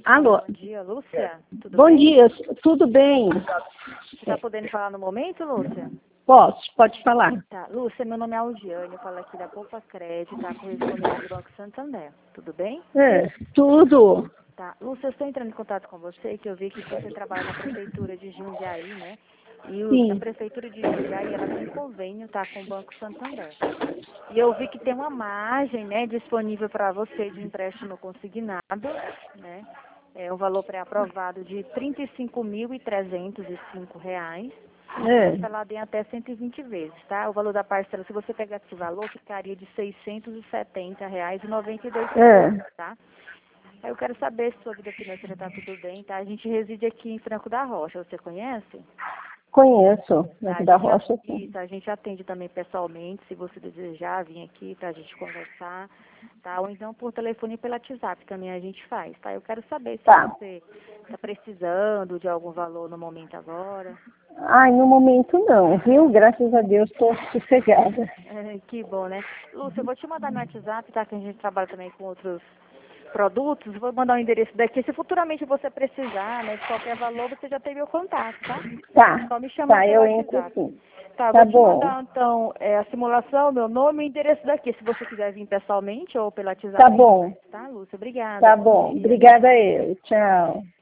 Alô? Bom dia, Lúcia. Tudo Bom bem? dia, tudo bem? Você está podendo falar no momento, Lúcia? Pode falar. Tá. Lúcia, meu nome é Algiane, eu falo aqui da Poupa Crédito, tá? Correspondente do Banco Santander. Tudo bem? Tudo. Tá. Lúcia, eu estou entrando em contato com você, que eu vi que você trabalha na Prefeitura de Jundiaí, né? E a Sim. Prefeitura de Jundiaí, ela tem convênio, tá? Com o Banco Santander. E eu vi que tem uma margem, né? Disponível para você de empréstimo consignado, né? É um valor pré-aprovado de R$ 35.305, parcelado em até 120 vezes, tá? O valor da parcela, se você pegar esse valor, ficaria de R$ 670,92, tá? Aí eu quero saber se sua vida financeira está tudo bem, tá? A gente reside aqui em Franco da Rocha, você conhece? Conheço, Tá, aqui da Rocha, sim. isso, a gente atende também pessoalmente, se você desejar vir aqui para a gente conversar, tá? Ou então por telefone e pelo WhatsApp também a gente faz, tá? Eu quero saber se Tá. você está precisando de algum valor no momento agora. Ai, no momento não, viu? Graças a Deus estou sossegada. Que bom, né? Lúcia, eu vou te mandar no WhatsApp, tá? Que a gente trabalha também com outros produtos, vou mandar o endereço daqui. Se futuramente você precisar, né, de qualquer valor, você já tem meu contato, tá? Só me chamar pelo Eu entro WhatsApp. sim. Tá, Tá vou te bom. mandar então a simulação, meu nome e o endereço daqui, se você quiser vir pessoalmente ou pelo WhatsApp. Tá bom. Tá, Lúcia? Obrigada. Tá Bom bom. dia. Obrigada eu. Tchau.